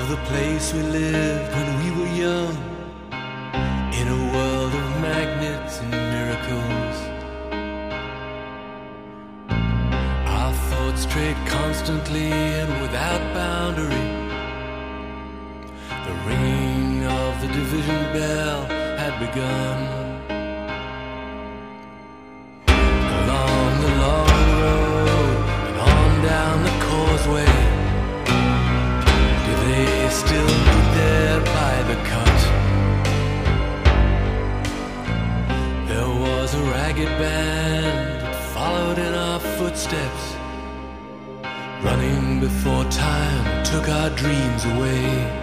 the place we lived when we were young, in a world of magnets and miracles. Our thoughts strayed constantly and without boundary. The ringing of the division bell had begun. Along the long road and on down the causeway, do they still meet there by the cut? There was a ragged band that followed in our footsteps, running before time took our dreams away,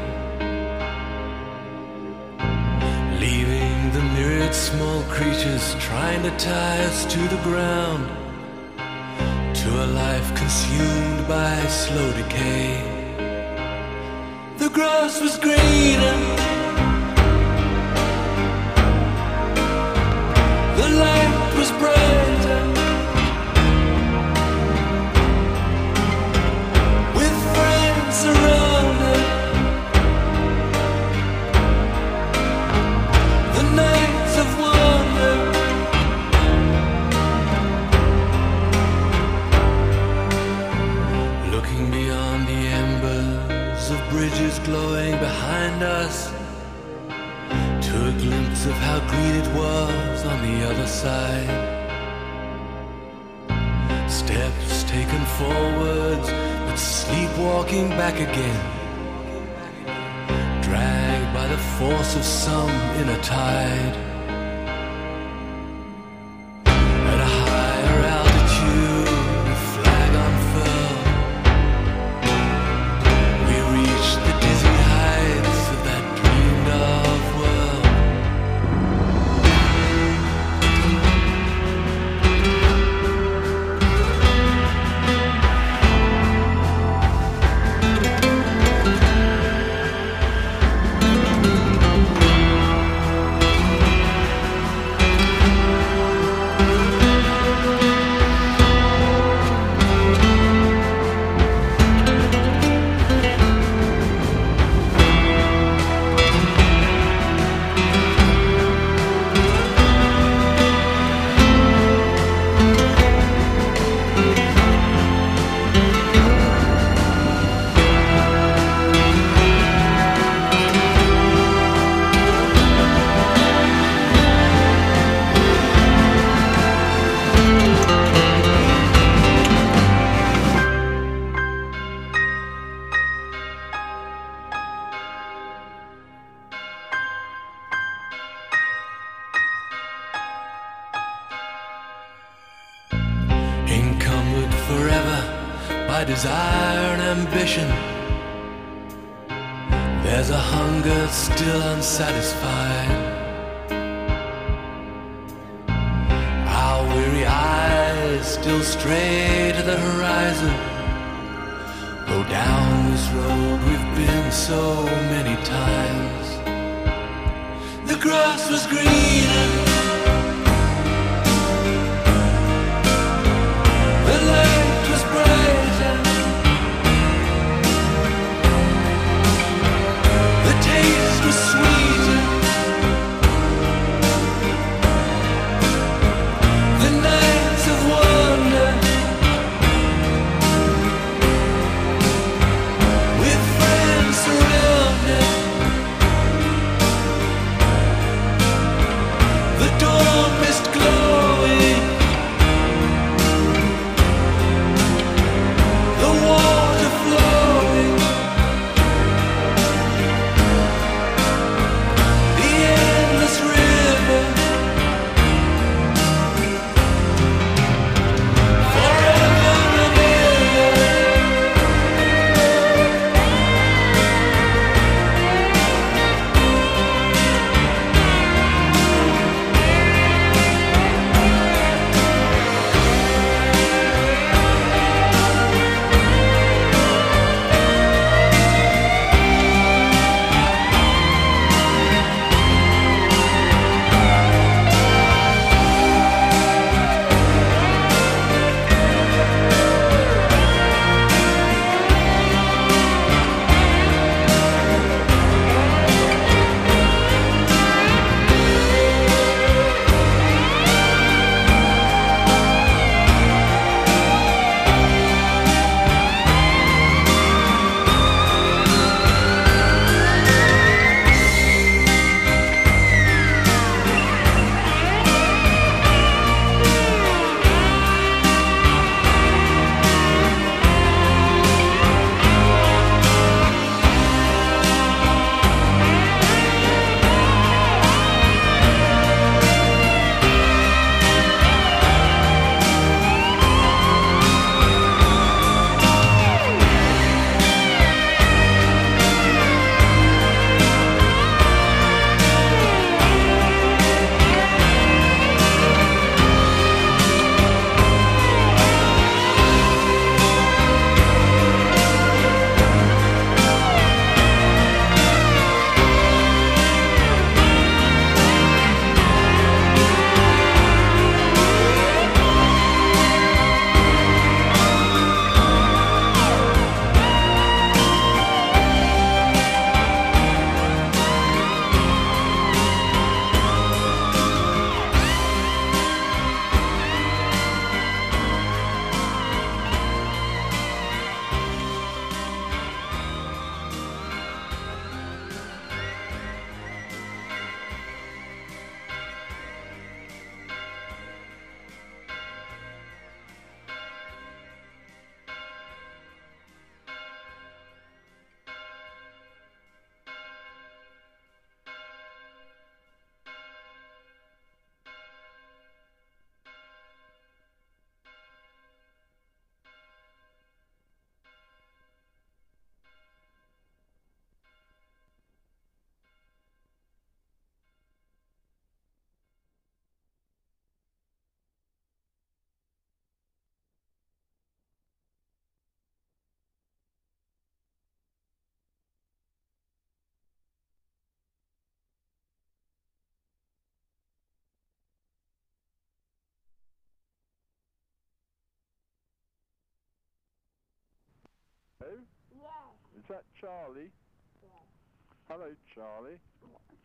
leaving the myriad small creatures trying to tie us to the ground, to a life consumed by slow decay. The grass was greener, the light was brighter, with friends around us. The nights of wonder, looking beyond the embers of bridges glowing behind us, to a glimpse of how green it was on the other side. Steps taken forwards, but sleepwalking back again, dragged by the force of some inner tide. At a higher altitude, the flag unfurled, we reached the dizzy heights of that dreamed of world. Encumbered forever by desire and ambition, there's a hunger still unsatisfied. Our weary eyes still stray to the horizon, though down this road we've been so many times. The grass was greener, the light was brighter, the taste was sweeter, the nights of wonder, with friends surrounded, the Is that Charlie? Yes. Hello, Charlie.